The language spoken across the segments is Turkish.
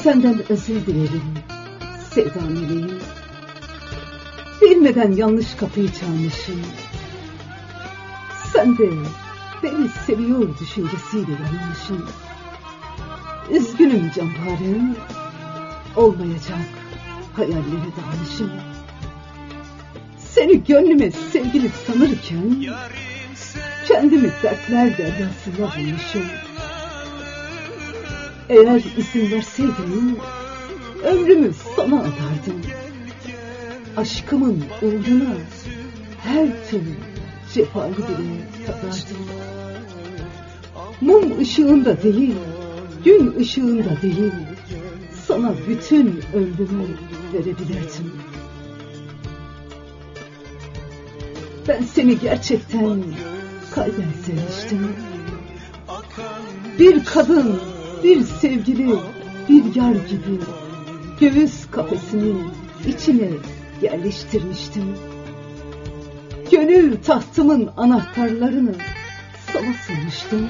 Senden özür dilerim sevda meleğim. Bilmeden yanlış kapıyı çalmışım. Sen de beni seviyor düşüncesiyle yanılmışım. Üzgünüm canparem, olmayacak hayallere dalmışım. Seni gönlüme sevgili sanırken kendimi dertler deryasında bulmuşum. Eğer izin verseydin ömrümü sana adardım. Aşkımın uğruna her türlü cefayı bile tadardım. Mum ışığında değil, gün ışığında değil, sana bütün ömrümü verebilirdim. Ben seni gerçekten kalben sevmiştim. Bir kadın, bir sevgili, bir yar gibi göğüs kafesinin içine yerleştirmiştim. Gönül tahtımın anahtarlarını sana sunmuştum.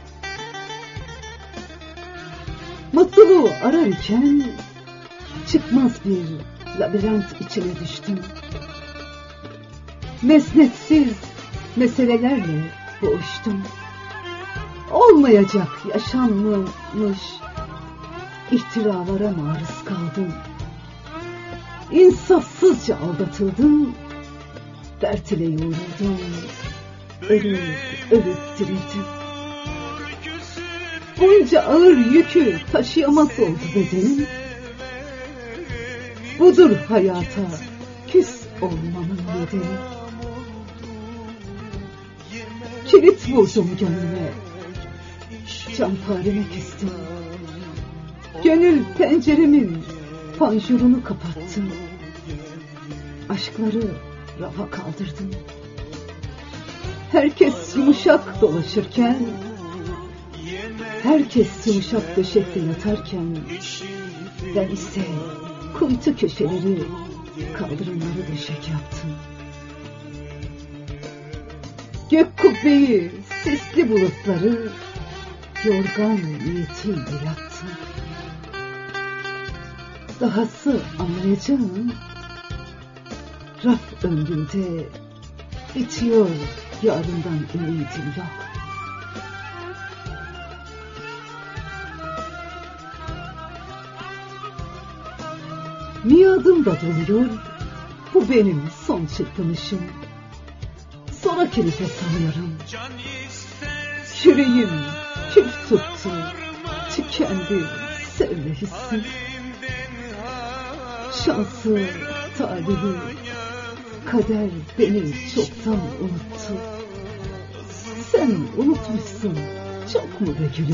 Mutluluğu ararken çıkmaz bir labirent içine düştüm. Mesnetsiz meselelerle boğuştum. Olmayacak yaşanmış iftiralara maruz kaldım. İnsafsızca aldatıldım. Dert ile yoruldum. Ölüp dirildim. Bunca ağır yükü taşıyamaz oldu bedenim. Budur hayata küs olmamın nedeni. Kilit vurdum gönlüme, canpareme küstüm. Gönül penceremin panjurunu kapattım. Aşkları rafa kaldırdım. Herkes yumuşak dolaşırken, herkes yumuşak döşekte yatarken, ben ise kuytu köşeleri, kaldırımları döşek yaptım. Gök kubbeyi, sisli bulutları yorgan niyetiyle yaktım. Dahası anlayacağım, raf ömrümde bitiyor, yarından ümidim yok. Miadım da doluyor, bu benim son çırpınışım. Sona kilife sanıyorum. Yüreğim kül tuttu, tükendi sevme hissi. Şansı, talibi, kader beni çoktan unuttu. Sen unutmuşsun çok mu be gülüm?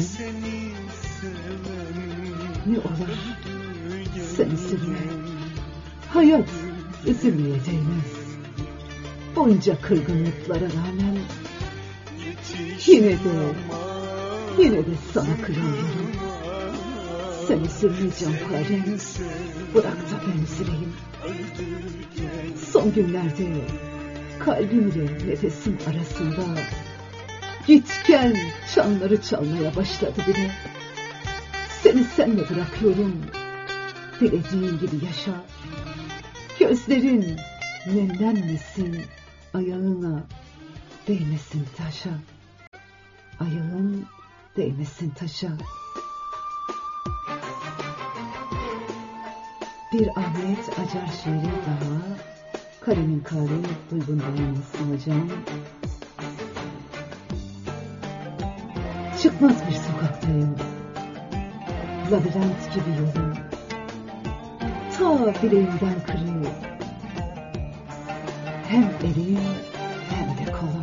Ne olur seni sevme. Hayat üzülmeye değmez. Onca kırgınlıklara rağmen yine de sana kıyamıyorum. Sen üzülme canparem, bırak da ben üzüleyim. Son günlerde kalbimle nefesim arasında git gel çanları çalmaya başladı bile. Seni senle bırakıyorum, dilediğin gibi yaşa. Gözlerin nemlenmesin, ayağına değmesin taşa. Ayağın değmesin taşa. Bir Ahmet Acar şiiri daha. Kalem'in kalem duygun dayanmasın hocam. Çıkmaz bir sokaktayım, labirent gibi yolum. Ta bileğimden kırıyor, hem elim hem de kolum.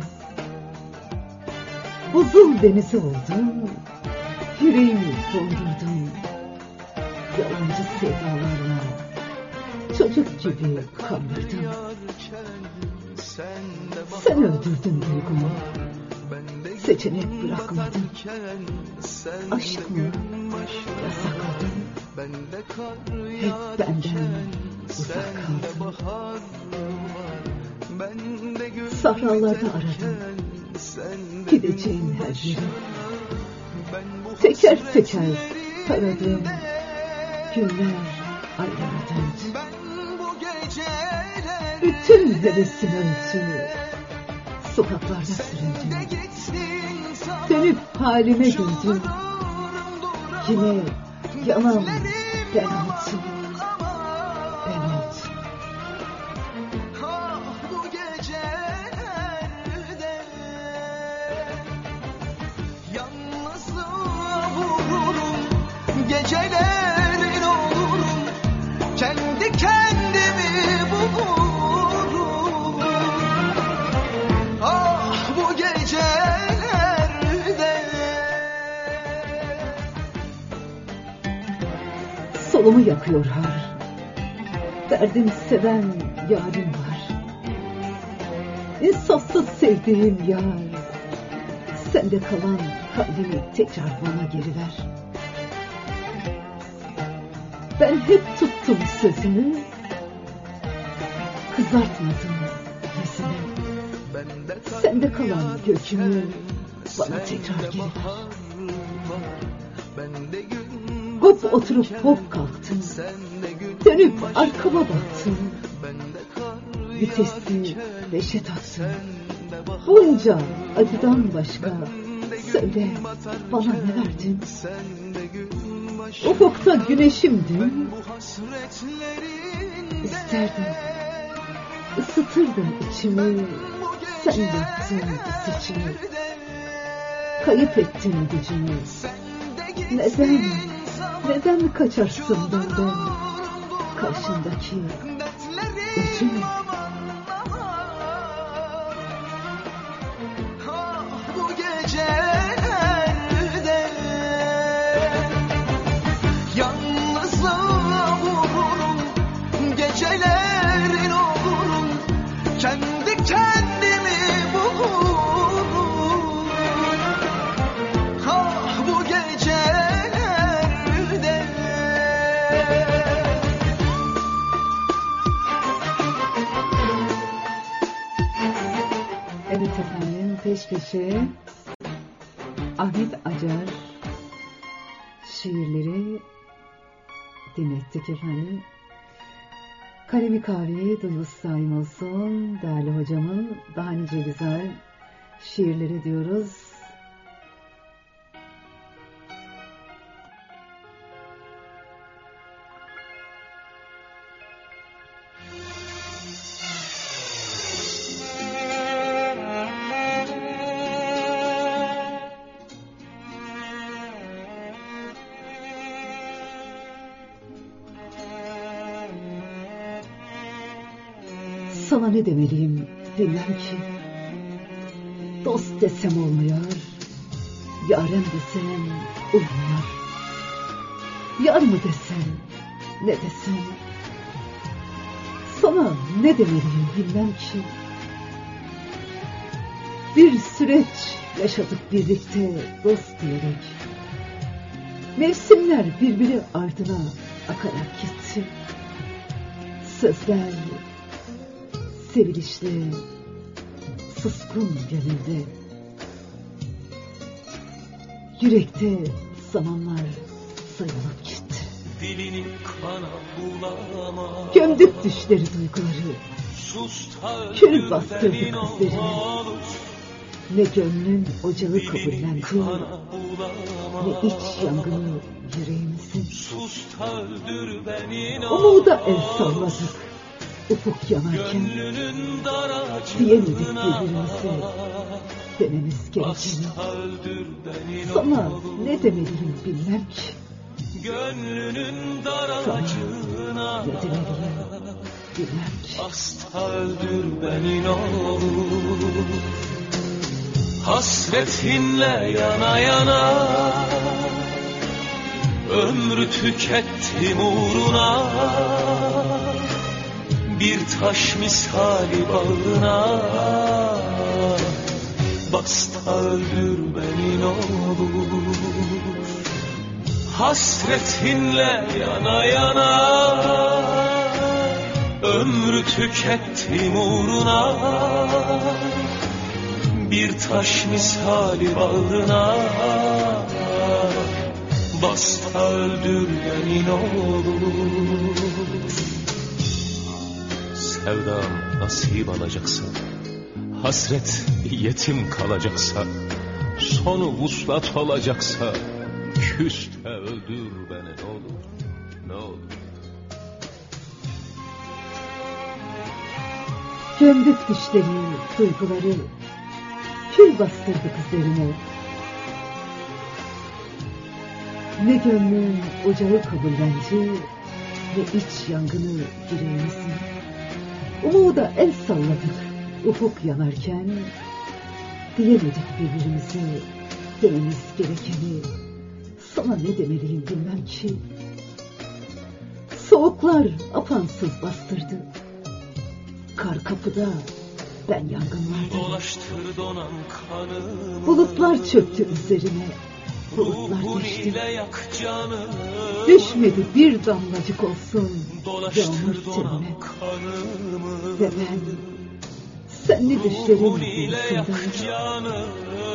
Buzul denizi oldum, yüreğimi dondurdum. Yalancı sevdalarla çocuk gibi kandırdım. Sen öldürdün duygumu, seçenek bırakmadın. Aşkımı yasakladın, hep benden uzak kaldın. Sahralarda aradım gideceğin her yeri. Teker teker taradım Günler aylara döndü. Bütün hevesim öldü. Sokaklarda süründüm. Dönüp halime güldüm. Yine yalan ben oldum. Ben oldum. Bu gecelerde yalnızlığa vururum, gecelerin olurum, kendi kendimi bulurum. Ah bu gecelerde. Solumu yakıyor har. Derdim seven yarim var. İnsafsız sevdiğim yar. Sende kalan kalbimi tekrar bana geri ver. Ben hep tuttum sözümü. Kızartmadım yüzünü. Sende kalan gökümü bana tekrar geri ver. Hop oturup hop kalktım. Dönüp arkama baktım. Vitesli reşet attım. Bunca acıdan başka söyle bana ne verdin? Ufukta güneşimdin. İsterdim, ısıtırdım içimi. Sen yaktın saçımı. Kayıp ettin gücümü. Neden kaçarsın benden? Karşındaki öcü mü? Bu gecelerde yalnızlığa vururum, gecelerin olurum, kendi kendimi bulurum. Ah bu gecelerde. Evet efendim, peş peşe Ahmet Acar şiirleri dinlettik efendim. Kalemi kahveye duygusu daim olsun. Değerli hocamın daha nice güzel şiirleri diyoruz. Sana ne demeliyim bilmem ki. Dost desem olmuyor, yarem desem uymuyor. Yar mı desem, ne desem. Sana ne demeliyim bilmem ki. Bir süreç yaşadık birlikte dost diyerek. Mevsimler birbiri ardına akarak gitti. Sözler sevilişli, suskun gönülde. Yürekte zamanlar sayılıp gitti. Dilini kana bulama. Gömdük düşleri duyguları. Kül bastırdı gözlerini. Ne gönlün ocağı kabullendi, ne iç yangını yüreğimizin. Umuda el salladık. Ufuk yanarken diyemedik birbirimize dememiz gerekeni. Sana ne demeliyim bilmem ki. Sana ne demeliyim bilmem ki. Hasta öldür beni ne olur. Hasretinle yana yana ömrü tükettim uğruna. Bir taş misali bağrına bas da öldür beni ne olur. Hasretinle yana yana ömrü tükettim uğruna. Bir taş misali bağrına Bas da öldür beni ne olur. Sevdam nasip alacaksa, hasret yetim kalacaksa, sonu vuslat olacaksa, küs de öldür beni ne olur, ne olur. Gömdük düşleri, duyguları, kül bastırdık üzerine. Ne gönlün ocağı kabullenci, ne iç yangını yüreğimizin. Umuda el salladık ufuk yanarken, diyemedik birbirimize dememiz gerekeni. Sana ne demeliyim bilmem ki. Soğuklar apansız bastırdı. Kar kapıda, ben yangınlardayım. Dolaştır donan kanımı, Bulutlar çöktü üzerine. Bulutlar düştü. Düşmedi bir damlacık olsun yağmur tenime. Ve ben senli düşlerin arasında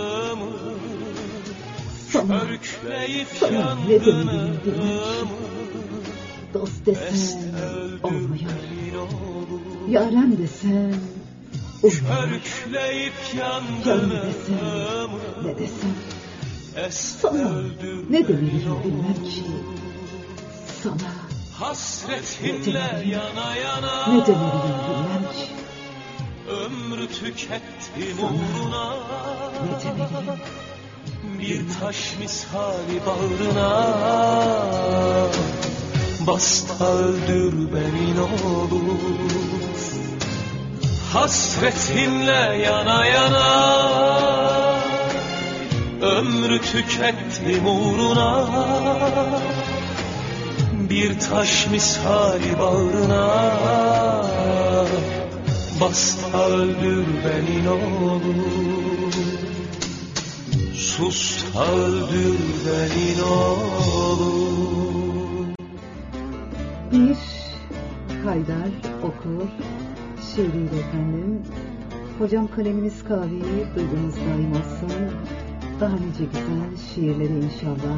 sana ne demeliyim bilmem ki. Dost desen olmuyor, yaren desen olmuyor. Canım desen ne desem, sana ne demeliyim bilmem ki. Sana ne demeliyim bilmem ki. Ömrü tükettim Sana uğruna, ne demeliyim. bir taş misali bağrına. Bas da öldür beni ne olur. Hasretinle yana yana, ömrü tükettim uğruna, bir taş misali bağrına. Bas da öldür beni ne olur. Sus da öldür beni ne olur. Bir Haydar okur şiiriyle efendim. Hocam kaleminiz kavi, duygunuz daim olsun. Daha nice güzel şiirleri inşallah.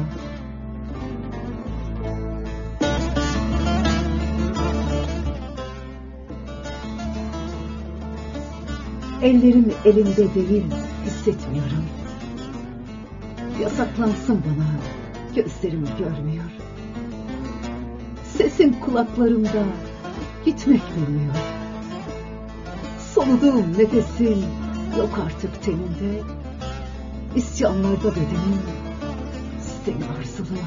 Ellerim elimde değil, hissetmiyorum. Yasaklansın bana, gözlerim görmüyor. Sesin kulaklarımda, gitmek bilmiyor. Soluduğum nefesin yok artık tenimde. İsyanlarda bedenim seni arzuluyor.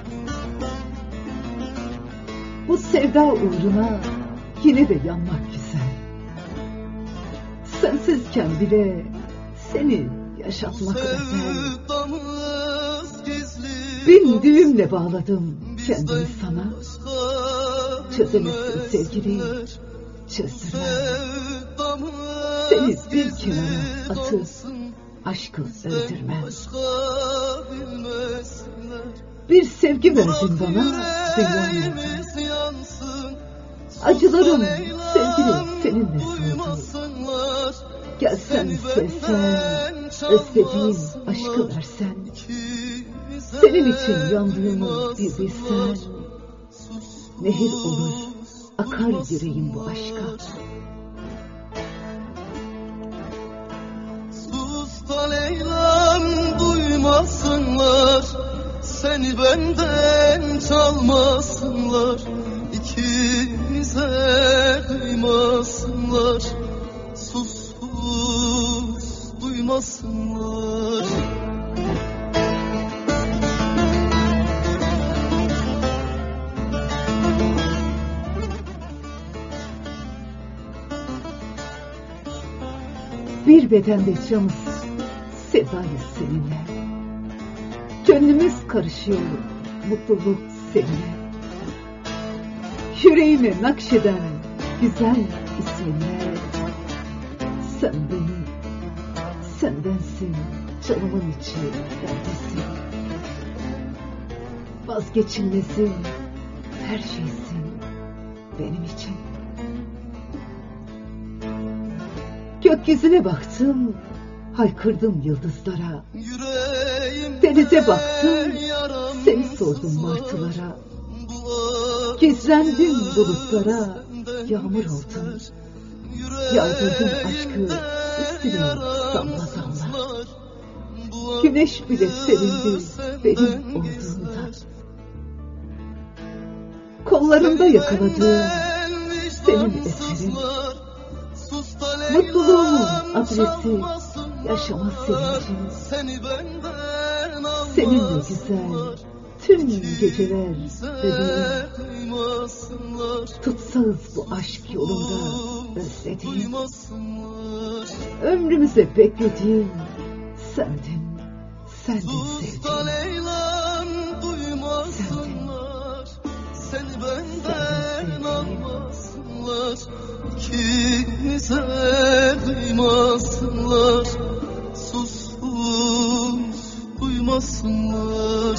Bu sevda uğruna yine de yanmak güzel. Sensizken bile seni yaşatmak özel. Bin düğümle bağladım kendimi sana. Çözemezsin sevgili, çözdürmem. Seni bir kenara atıp aşkı öldürmem. Bir sevgi verdin bana, seviyorum. Acılarım sevgili seninle soldu. Gelsen sevsen, özlediğim aşkı versen. Senin için yandığımı bir bilsen. Nehir olur, akar yüreğim bu aşka. Sus da Leyla'm, duymasınlar. Seni benden çalmasınlar. İkimize duymasınlar. Sus sus, duymasınlar. Bir bedende canız, sevdayız seninle. Gönlümüz karışıyor, mutluluk seninle. Yüreğime nakşeden güzel isminle. Sen benim, sendensin, canımın içi bendesin. Vazgeçilmezim, her şeysin benim için. Gökyüzüne baktım, haykırdım yıldızlara. Denize baktım, seni sordum martılara, gizlendim bulutlara, yağmur oldum. Yağdırdım aşkı üstüne damla damla. Güneş bile sevindi benim olduğumda. Kollarımda yakaladığım senin eserin. Mutluluğumun adresi yaşama sevincim. Seninle güzel tüm geceler bebeğim. Tutsağız bu aşk yolunda özlediğim. Ömrümüze beklediğim sendin, sendin sevdiğim. Sendin, seni benden almasınlar, ikimize kıymasınlar, sus duymasınlar.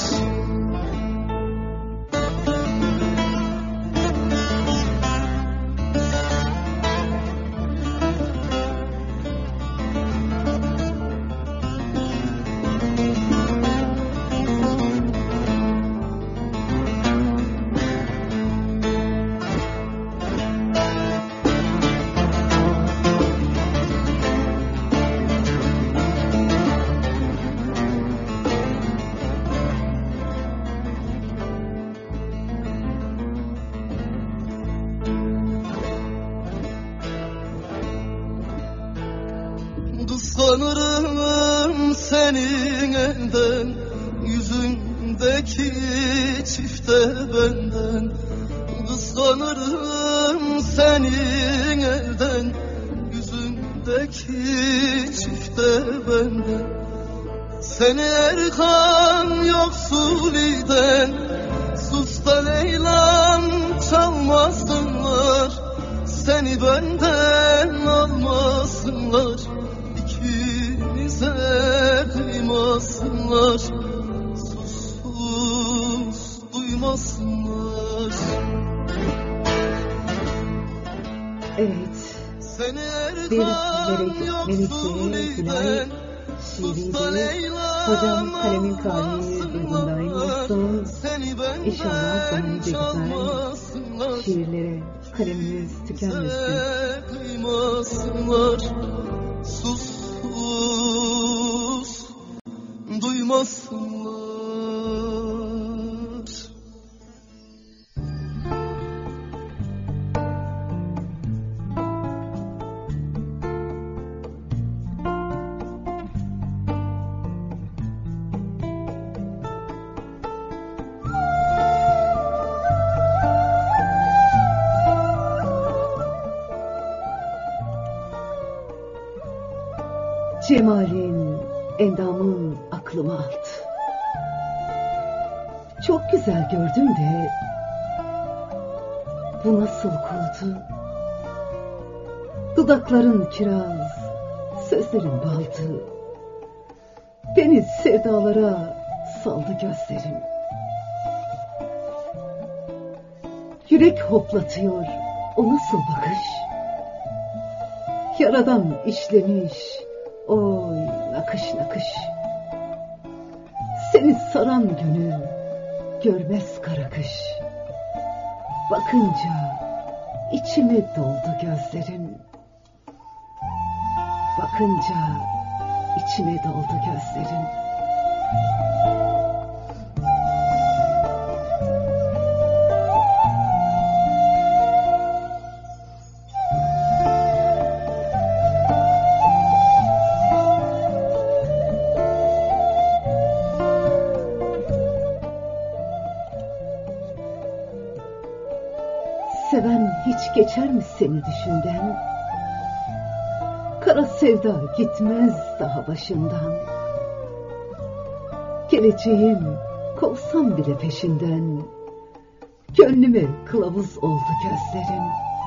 Kıskanırım senin elden, yüzündeki çifte benden. Kıskanırım senin elden, yüzündeki çifte benden. Seni Erkan Yoksuli'den, sus da Leyla'm çalmasınlar, seni benden almasınlar, ikimize kıymasınlar, sus duymasınlar. Evet, bir Melike Günay şiiriydi. Hocam kalemin kâli duygundayn olsun. İnşallah daha nice güzel şiirlere kalemimiz tükenmesin. Sus duymasınlar. Cemalin, endamın aklımı aldı. Çok güzel gördüm de bu nasıl kuldu? Dudakların kiraz, sözlerin baldı. Beni sevdalara saldı gözlerim. Yürek hoplatıyor o nasıl bakış? Yaradan işlemiş oy nakış nakış. Seni saran gönül görmez kara kış. Bakınca içime doldu gözlerim. Bakınca içime doldu gözlerim. Seven hiç geçer mi seni düşünden? Kara sevda gitmez daha başından. Geleceğim kovsam bile peşinden. Gönlüme kılavuz oldu gözlerim.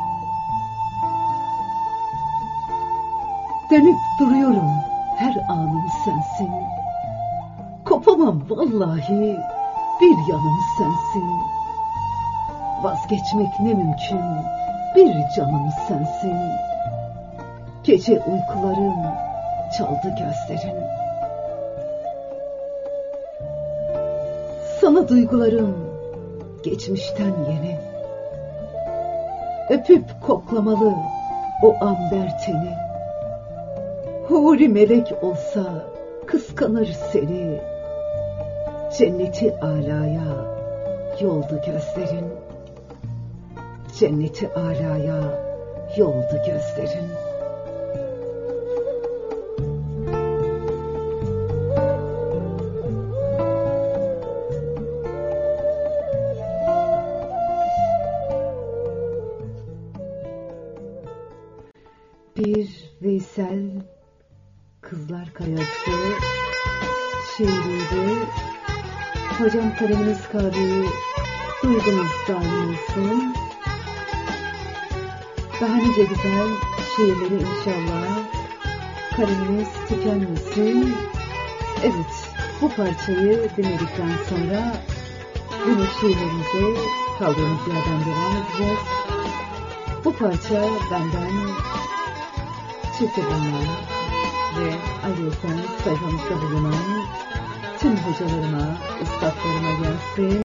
Dönüp duruyorum her anım sensin. Kopamam vallahi bir yanım sensin. Vazgeçmek ne mümkün, bir canım sensin. Gece uykularım çaldı gözlerim. Sana duygularım geçmişten yeni. Öpüp koklamalı o amber teni. Huri melek olsa kıskanır seni. Cenneti alaya yoldu gözlerin. Cenneti alaya yoldu gözlerin. Bir Veysel Kızlar Kayası şiiriydi. Hocam kaleminiz kahveyi duydunuz daim olsun. Daha nice güzel şiirleri inşallah. Kaleminiz tükenmesin. Evet, bu parçayı dinledikten sonra yine şiirlerimize kaldığımız yerden devam edeceğiz. Bu parça benden çift bulunan ve ayrıca sayfamızda bulunan tüm hocalarıma, üstadlarıma gelsin.